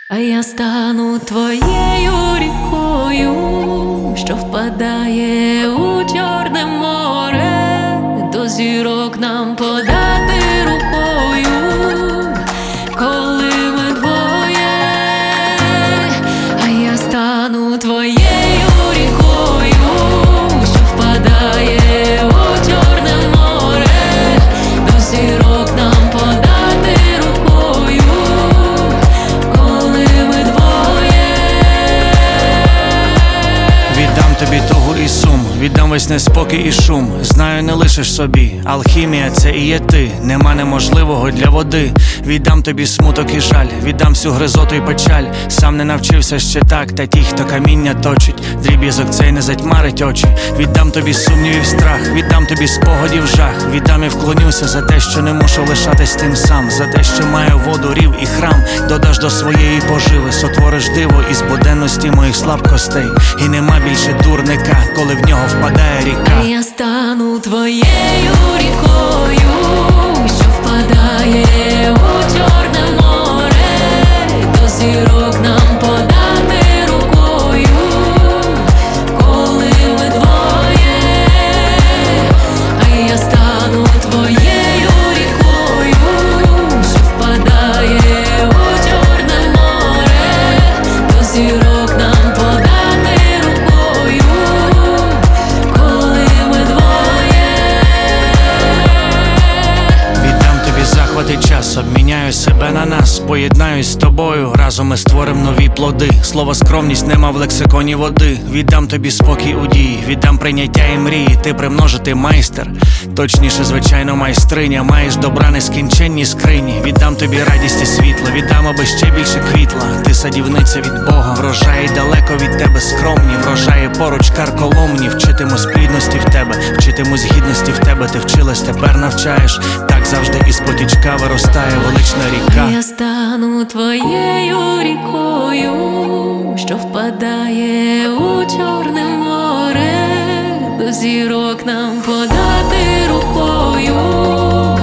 А я стану твоєю рікою, що впадає у Чорне море, до зірок нам подати рукою, коли ми двоє. А я стану твоєю рікою, що впадає у Чорне море, до зірок нам подати рукою, коли ми двоє. Віддам тобі тугу і сум, віддам весь неспокій і шум. Знаю, не лишиш собі, алхімія це і є ти. Нема неможливого для води. Віддам тобі смуток і жаль, віддам всю гризоту і печаль. Сам не навчився ще так, та ті, хто каміння точить, дріб'язок цей не затьмарить очі. Віддам тобі сумнівів страх, віддам тобі спогадів жах. Віддам і вклонюся за те, що не мушу лишатись тим сам, за те, що маю воду, рів і храм. Додаш до своєї поживи, сотвориш диво із буденності моїх слабкостей. І нема більше дурника, коли в нього впадає ріка. А я стану твоєю рікою, що впадає у Чорне море, до зірок нам подати рукою, коли ми двоє. А я стану твоєю рікою, що впадає у Чорне море, до зірок нам подати рукою, коли ми двоє. Віддам тобі захват і час, обміняю себе на нас, поєднаюсь з тобою, разом ми створим нові плоди. Слово скромність нема в лексиконі води. Віддам тобі спокій у дії, віддам прийняття і мрії. Ти примножити майстер, точніше, звичайно, майстриня. Маєш добра нескінченні скрині. Віддам тобі радість і світло, віддам, аби ще більше квітла. Ти садівниця від Бога, врожаї далеко від тебе скромні, врожаї поруч карколомні. Вчитимусь плідності в тебе, вчитимусь гідності в тебе. Ти вчилась, тепер навчаєш. Так завжди із потічка виростає велична ріка. Я стану твоєю рікою, що впадає у Чорне море, до зірок нам подати рукою.